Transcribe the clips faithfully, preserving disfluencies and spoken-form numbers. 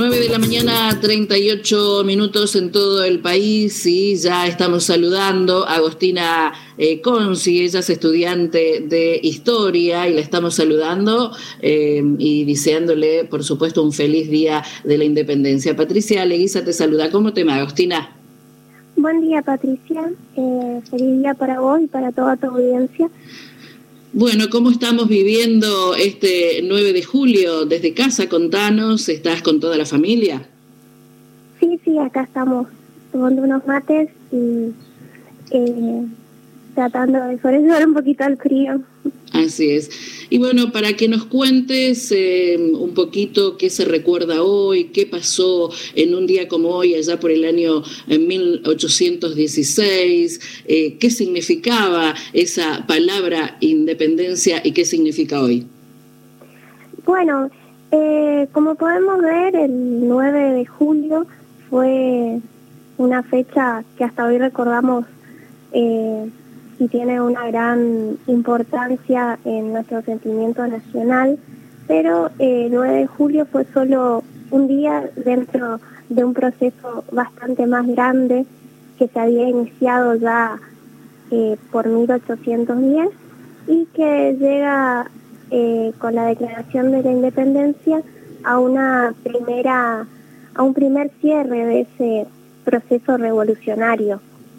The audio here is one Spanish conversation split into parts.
nueve de la mañana, treinta y ocho minutos en todo el país, y ya estamos saludando a Agostina eh, Consi. Ella es estudiante de Historia y la estamos saludando eh, y deseándole, por supuesto, un feliz día de la Independencia. Patricia Leguiza te saluda. ¿Cómo te va, Agostina? Buen día, Patricia. Eh, feliz día para vos y para toda tu audiencia. Bueno, ¿cómo estamos viviendo este nueve de julio? Desde casa, contanos, ¿estás con toda la familia? Sí, sí, acá estamos tomando unos mates y eh, tratando de sobrellevar un poquito el frío. Así es. Y bueno, para que nos cuentes eh, un poquito qué se recuerda hoy, qué pasó en un día como hoy, allá por el año mil ochocientos dieciséis, eh, qué significaba esa palabra independencia y qué significa hoy. Bueno, eh, como podemos ver, el nueve de julio fue una fecha que hasta hoy recordamos eh, y tiene una gran importancia en nuestro sentimiento nacional, pero eh, el nueve de julio fue solo un día dentro de un proceso bastante más grande que se había iniciado ya eh, por mil ochocientos diez y que llega eh, con la declaración de la independencia a una primera, a un primer cierre de ese proceso revolucionario.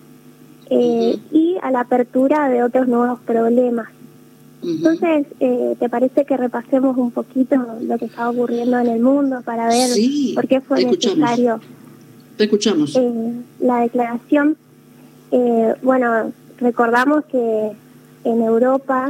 Eh, uh-huh. Y a la apertura de otros nuevos problemas. Uh-huh. Entonces, eh, ¿te parece que repasemos un poquito lo que estaba ocurriendo en el mundo para ver sí, por qué fue te necesario te escuchamos. Eh, la declaración? Eh, bueno, recordamos que en Europa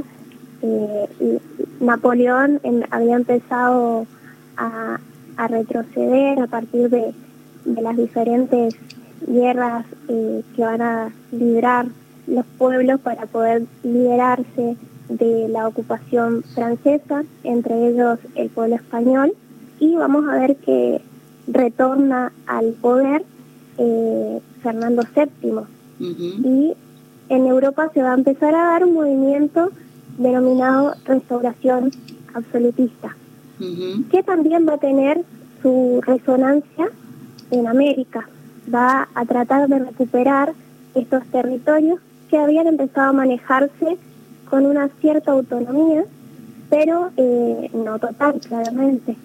eh, Napoleón en, había empezado a, a retroceder a partir de, de las diferentes guerras eh, que van a librar los pueblos para poder liberarse de la ocupación francesa, entre ellos el pueblo español, y vamos a ver que retorna al poder eh, Fernando séptimo. Uh-huh. Y en Europa se va a empezar a dar un movimiento denominado restauración absolutista, uh-huh. que también va a tener su resonancia en América. Va a tratar de recuperar estos territorios que habían empezado a manejarse con una cierta autonomía, pero eh, no total, claramente.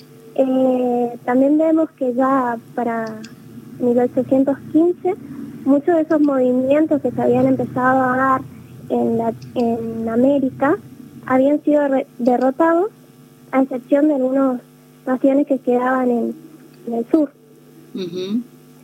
Eh, también vemos que ya para mil ochocientos quince muchos de esos movimientos que se habían empezado a dar en, la, en América habían sido re- derrotados, a excepción de algunas naciones que quedaban en, en el sur. Uh-huh.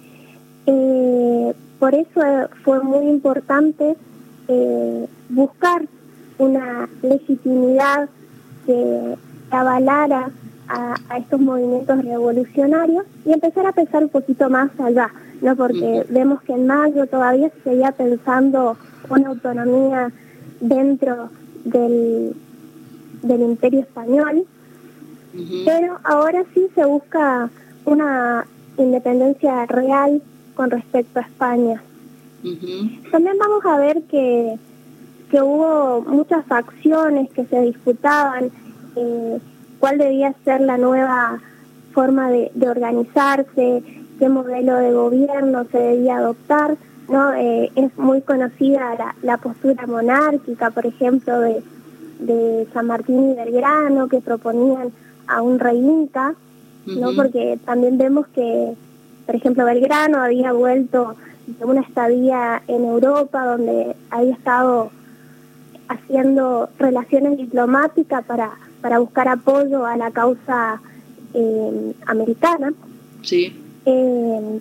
Eh, por eso fue muy importante eh, buscar una legitimidad que avalara a, a estos movimientos revolucionarios y empezar a pensar un poquito más allá, ¿no? Porque uh-huh. vemos que en mayo todavía se seguía pensando una autonomía dentro del, del Imperio Español, uh-huh. pero ahora sí se busca una independencia real con respecto a España. Uh-huh. También vamos a ver que, que hubo muchas facciones que se disputaban eh, cuál debía ser la nueva forma de, de organizarse, qué modelo de gobierno se debía adoptar, ¿no? Eh, es muy conocida la, la postura monárquica, por ejemplo, de, de San Martín y Belgrano, que proponían a un rey inca, ¿no? Uh-huh. Porque también vemos que, por ejemplo, Belgrano había vuelto de una estadía en Europa donde había estado haciendo relaciones diplomáticas para, para buscar apoyo a la causa eh, americana. Sí. Eh,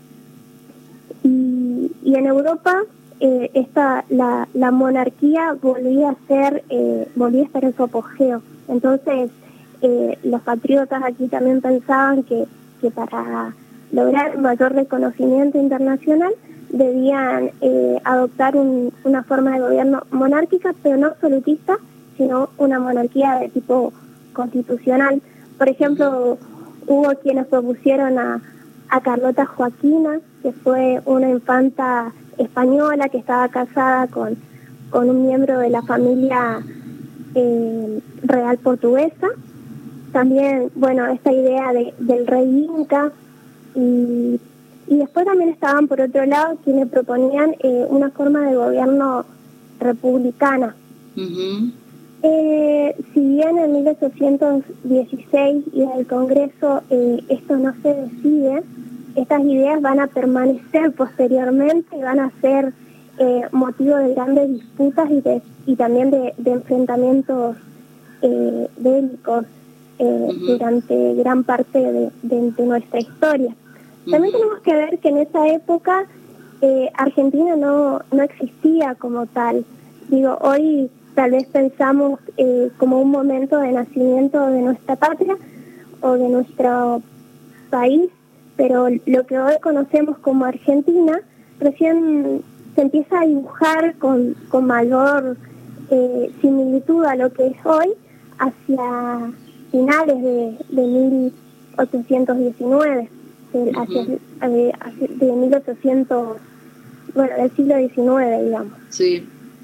y, y en Europa eh, esta, la, la monarquía volvía a ser, eh, volvía a estar en su apogeo. Entonces, eh, los patriotas aquí también pensaban que, que para lograr mayor reconocimiento internacional debían eh, adoptar un, una forma de gobierno monárquica, pero no absolutista, sino una monarquía de tipo constitucional. Por ejemplo, hubo quienes propusieron a, a Carlota Joaquina, que fue una infanta española que estaba casada con, con un miembro de la familia eh, real portuguesa, también, bueno, esta idea de, del rey Inca, y, y después también estaban, por otro lado, quienes proponían eh, una forma de gobierno republicana. Uh-huh. Eh, si bien en mil ochocientos dieciséis y en el Congreso eh, esto no se decide, estas ideas van a permanecer posteriormente y van a ser eh, motivo de grandes disputas y, de, y también de, de enfrentamientos eh, bélicos eh, uh-huh. durante gran parte de, de, de nuestra historia. Uh-huh. También tenemos que ver que en esa época eh, Argentina no, no existía como tal. Digo, hoy tal vez pensamos eh, como un momento de nacimiento de nuestra patria o de nuestro país, pero lo que hoy conocemos como Argentina recién se empieza a dibujar con, con mayor eh, similitud a lo que es hoy hacia finales de, de mil ochocientos diecinueve, de, uh-huh. hacia, de, de mil ochocientos, bueno, del siglo diecinueve, digamos. Sí.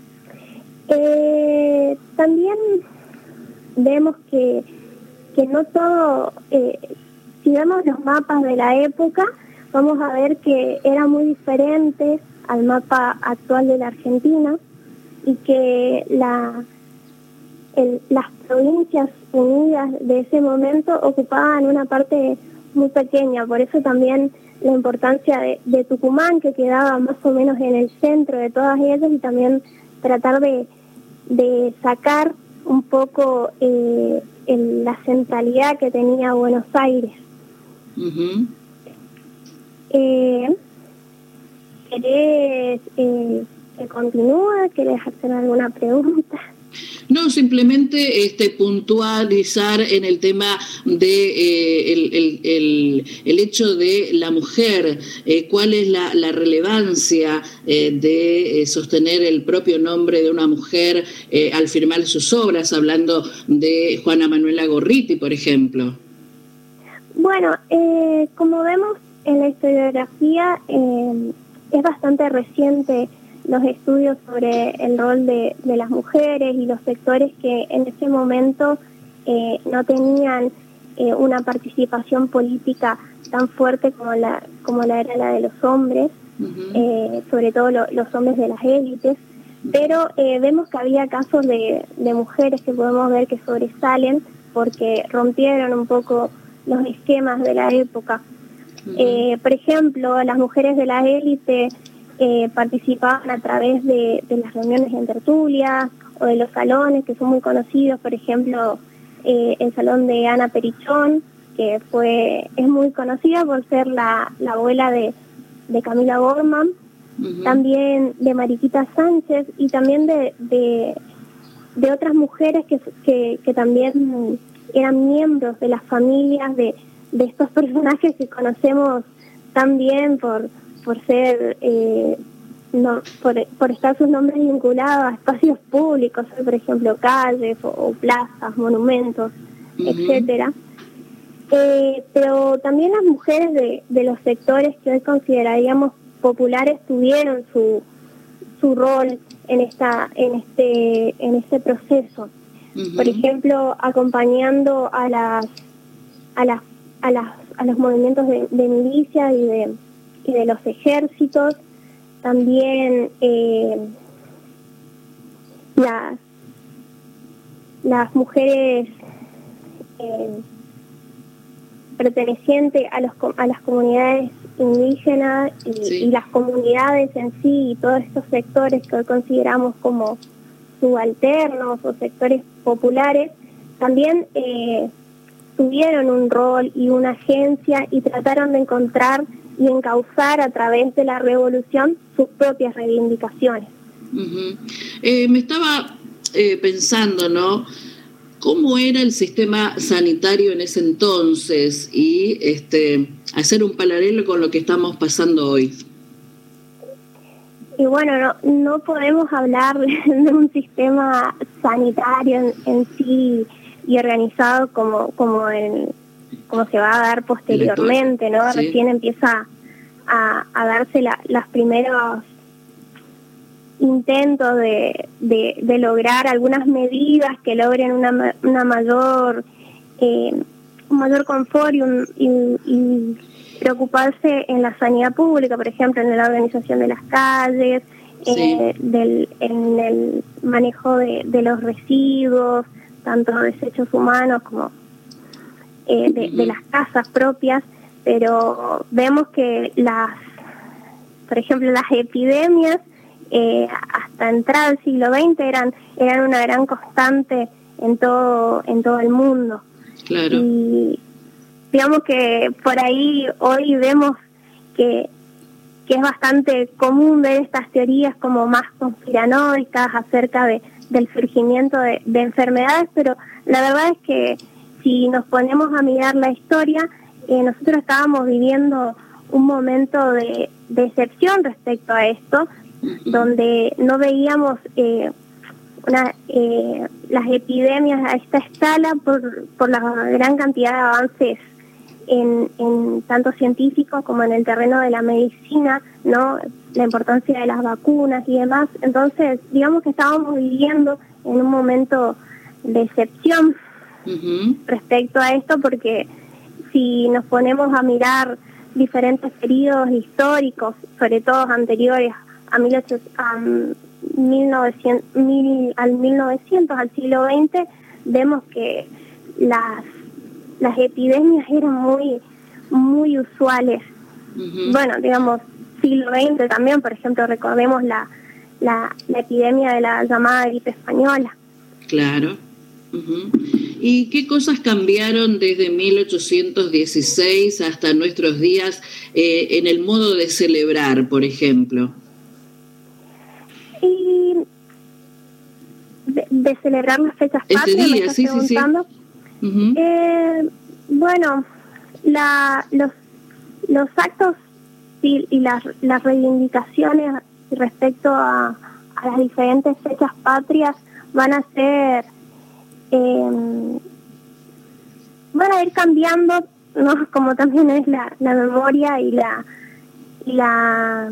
Eh, también vemos que, que no todo, eh, si vemos los mapas de la época, vamos a ver que era muy diferente al mapa actual de la Argentina y que la, el, las provincias unidas de ese momento ocupaban una parte muy pequeña, por eso también la importancia de, de Tucumán, que quedaba más o menos en el centro de todas ellas, y también tratar de, de sacar un poco eh, el, la centralidad que tenía Buenos Aires. Uh-huh. eh, ¿Querés eh, que continúe? ¿Querés hacer alguna pregunta? No, simplemente este, puntualizar en el tema de eh, el, el, el, el hecho de la mujer, eh, cuál es la, la relevancia eh, de eh, sostener el propio nombre de una mujer eh, al firmar sus obras, hablando de Juana Manuela Gorriti, por ejemplo. Bueno, eh, como vemos en la historiografía, eh, es bastante reciente los estudios sobre el rol de, de las mujeres y los sectores que en ese momento eh, no tenían eh, una participación política tan fuerte como la como la era la de los hombres, uh-huh. eh, sobre todo lo, los hombres de las élites, pero eh, vemos que había casos de, de mujeres que podemos ver que sobresalen porque rompieron un poco los esquemas de la época. Uh-huh. Eh, por ejemplo, las mujeres de la élite Eh, participaban a través de, de las reuniones en tertulia o de los salones que son muy conocidos, por ejemplo eh, el salón de Ana Perichón, que fue es muy conocida por ser la, la abuela de, de Camila Borman, uh-huh. también de Mariquita Sánchez y también de, de, de otras mujeres que, que, que también eran miembros de las familias de, de estos personajes que conocemos tan bien por por ser eh, no, por, por estar sus nombres vinculados a espacios públicos, por ejemplo calles o, o plazas, monumentos, uh-huh. etcétera. Eh, pero también las mujeres de, de los sectores que hoy consideraríamos populares tuvieron su su rol en esta en este en este proceso. Uh-huh. Por ejemplo, acompañando a las a las a las a los movimientos de, de milicia y de y de los ejércitos, también eh, las, las mujeres eh, pertenecientes a, los, a las comunidades indígenas y, sí. y las comunidades en sí y todos estos sectores que hoy consideramos como subalternos o sectores populares, también eh, tuvieron un rol y una agencia y trataron de encontrar y encauzar a través de la revolución sus propias reivindicaciones. Uh-huh. Eh, me estaba eh, pensando, ¿no? ¿Cómo era el sistema sanitario en ese entonces? Y este, hacer un paralelo con lo que estamos pasando hoy. Y bueno, no, no podemos hablar de un sistema sanitario en, en sí y organizado como, como en... como se va a dar posteriormente, ¿no? Sí. Recién empieza a, a darse la, los primeros intentos de, de, de lograr algunas medidas que logren una, una mayor eh, un mayor confort y, un, y, y preocuparse en la sanidad pública, por ejemplo, en la organización de las calles, sí. eh, del, en el manejo de, de los residuos, tanto desechos humanos como eh, de, de las casas propias, pero vemos que las, por ejemplo, las epidemias eh, hasta entrar al siglo veinte eran eran una gran constante en todo en todo el mundo. Claro. Y digamos que por ahí hoy vemos que que es bastante común ver estas teorías como más conspiranoicas acerca de del surgimiento de, de enfermedades, pero la verdad es que si nos ponemos a mirar la historia, eh, nosotros estábamos viviendo un momento de, de excepción respecto a esto, donde no veíamos eh, una, eh, las epidemias a esta escala por, por la gran cantidad de avances en, en tanto científicos como en el terreno de la medicina, ¿no? La importancia de las vacunas y demás. Entonces, digamos que estábamos viviendo en un momento de excepción uh-huh. respecto a esto, porque si nos ponemos a mirar diferentes periodos históricos, sobre todo anteriores a, mil ochocientos, a mil novecientos, mil, al mil novecientos, al siglo veinte, vemos que las las epidemias eran muy muy usuales. Uh-huh. Bueno, digamos, siglo veinte también, por ejemplo, recordemos la, la, la epidemia de la llamada gripe española. Claro. Uh-huh. ¿Y qué cosas cambiaron desde mil ochocientos dieciséis hasta nuestros días eh, en el modo de celebrar, por ejemplo? Y de, de celebrar las fechas patrias, ese día, ¿me estás sí, preguntando? Sí, sí. Uh-huh. Eh, bueno, la, los, los actos y, y las, las reivindicaciones respecto a, a las diferentes fechas patrias van a ser, eh, van a ir cambiando, ¿no? Como también es la, la memoria y la y la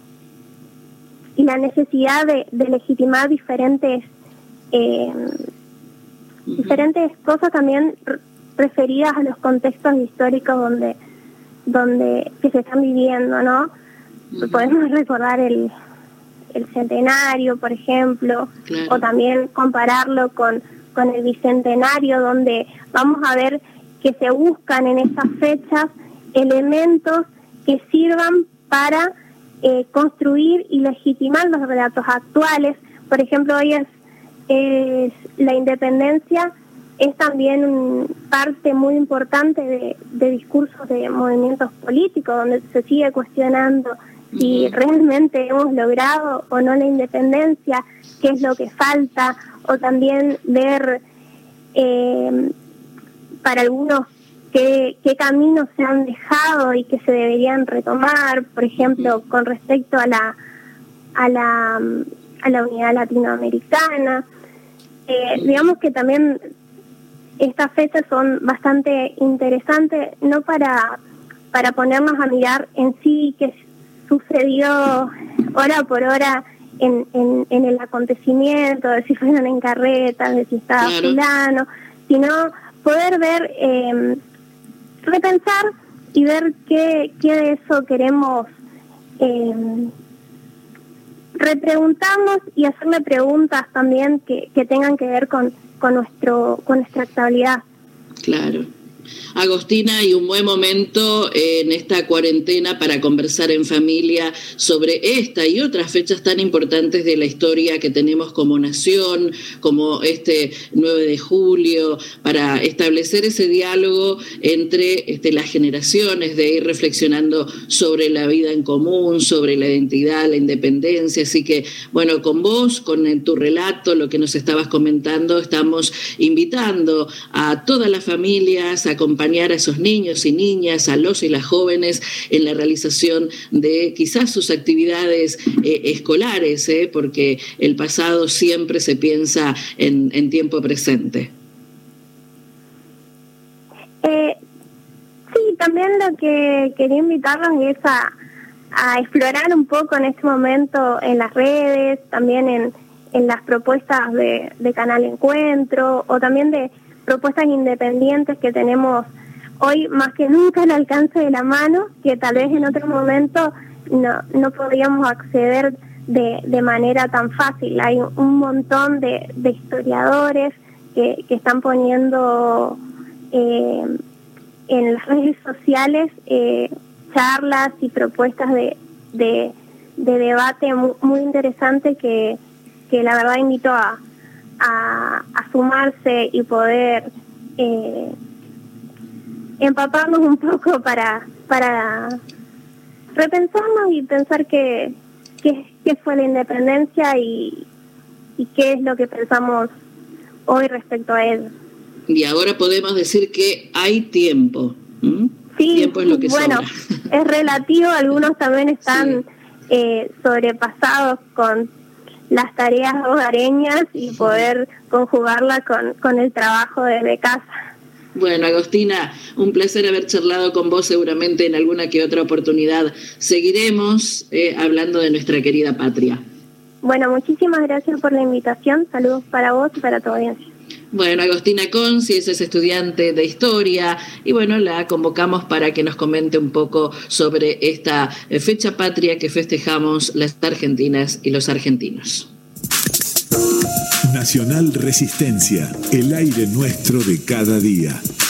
y la necesidad de, de legitimar diferentes eh, uh-huh. diferentes cosas también referidas a los contextos históricos donde donde que se están viviendo, ¿no? Uh-huh. Podemos recordar el el centenario, por ejemplo, claro. o también compararlo con con el bicentenario, donde vamos a ver que se buscan en esas fechas elementos que sirvan para eh, construir y legitimar los relatos actuales. Por ejemplo, hoy es, es la independencia es también parte muy importante de, de discursos de movimientos políticos, donde se sigue cuestionando uh-huh. si realmente hemos logrado o no la independencia, qué es lo que falta, o también ver eh, para algunos qué, qué caminos se han dejado y que se deberían retomar, por ejemplo, con respecto a la a la, a la unidad latinoamericana. Eh, digamos que también estas fechas son bastante interesantes, no para para ponernos a mirar en sí qué sucedió hora por hora en, en, en el acontecimiento, de si fueron en carretas, de si estaba claro. fulano, sino poder ver, eh, repensar y ver qué, qué de eso queremos eh, repreguntarnos y hacerle preguntas también que, que tengan que ver con, con nuestro con nuestra actualidad. Claro. Agostina, y un buen momento en esta cuarentena para conversar en familia sobre esta y otras fechas tan importantes de la historia que tenemos como nación, como este nueve de julio, para establecer ese diálogo entre este, las generaciones, de ir reflexionando sobre la vida en común, sobre la identidad, la independencia. Así que, bueno, con vos, con tu relato, lo que nos estabas comentando, estamos invitando a todas las familias a acompañar a esos niños y niñas, a los y las jóvenes en la realización de quizás sus actividades eh, escolares, eh, porque el pasado siempre se piensa en, en tiempo presente. Eh, sí, también lo que quería invitarlos es a, a explorar un poco en este momento en las redes, también en, en las propuestas de, de Canal Encuentro, o también de propuestas independientes que tenemos hoy más que nunca al alcance de la mano, que tal vez en otro momento no, no podríamos acceder de, de manera tan fácil. Hay un montón de, de historiadores que, que están poniendo eh, en las redes sociales eh, charlas y propuestas de, de, de debate muy, muy interesante que, que la verdad invito a, a, a sumarse y poder eh, empaparnos un poco para, para repensarnos y pensar que, que, que fue la independencia y, y qué es lo que pensamos hoy respecto a ello. Y ahora podemos decir que hay tiempo. ¿Mm? Sí, tiempo es lo que bueno, sobra. Es relativo, algunos también están sí. eh, sobrepasados con las tareas hogareñas y poder conjugarla con, con el trabajo desde casa. Bueno, Agostina, un placer haber charlado con vos, seguramente en alguna que otra oportunidad seguiremos eh, hablando de nuestra querida patria. Bueno, muchísimas gracias por la invitación, saludos para vos y para tu audiencia. Bueno, Agostina Consi es estudiante de Historia y bueno, la convocamos para que nos comente un poco sobre esta fecha patria que festejamos las argentinas y los argentinos. Nacional Resistencia, el aire nuestro de cada día.